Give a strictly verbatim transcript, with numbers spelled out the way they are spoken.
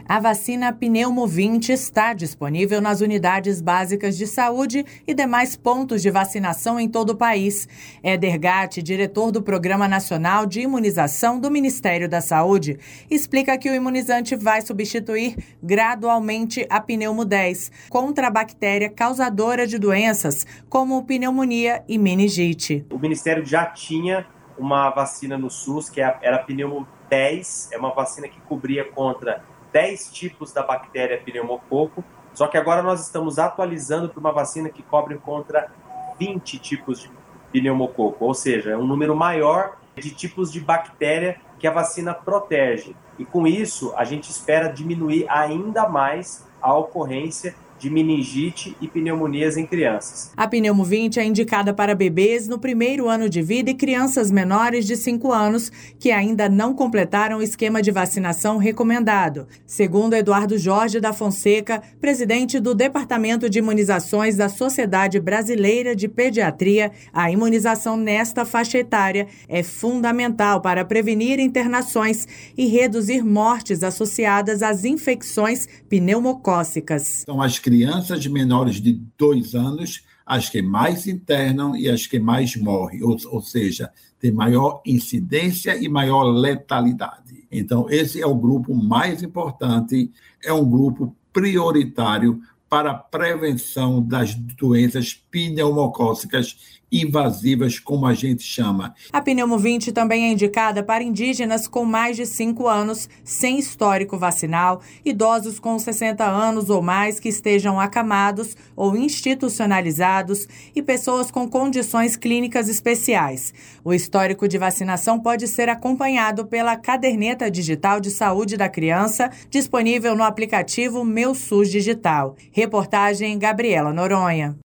A vacina Pneumovinte está disponível nas unidades básicas de saúde e demais pontos de vacinação em todo o país. Éder Gatti, diretor do Programa Nacional de Imunização do Ministério da Saúde, explica que o imunizante vai substituir gradualmente a pneumo dez contra a bactéria causadora de doenças como pneumonia e meningite. O Ministério já tinha uma vacina no SUS, que era a pneumo dez, é uma vacina que cobria contra dez tipos da bactéria pneumococo, só que agora nós estamos atualizando para uma vacina que cobre contra vinte tipos de pneumococo, ou seja, é um número maior de tipos de bactéria que a vacina protege. E com isso, a gente espera diminuir ainda mais a ocorrência de meningite e pneumonias em crianças. A Pneumovinte é indicada para bebês no primeiro ano de vida e crianças menores de cinco anos que ainda não completaram o esquema de vacinação recomendado. Segundo Eduardo Jorge da Fonseca, presidente do Departamento de Imunizações da Sociedade Brasileira de Pediatria, a imunização nesta faixa etária é fundamental para prevenir internações e reduzir mortes associadas às infecções pneumocócicas. Então, as crianças menores de dois anos, as que mais internam e as que mais morrem, ou, ou seja, tem maior incidência e maior letalidade. Então, esse é o grupo mais importante, é um grupo prioritário para a prevenção das doenças pneumocócicas invasivas, como a gente chama. A Pneumovinte também é indicada para indígenas com mais de cinco anos, sem histórico vacinal, idosos com sessenta anos ou mais que estejam acamados ou institucionalizados e pessoas com condições clínicas especiais. O histórico de vacinação pode ser acompanhado pela caderneta digital de saúde da criança, disponível no aplicativo Meu SUS Digital. Reportagem Gabriela Noronha.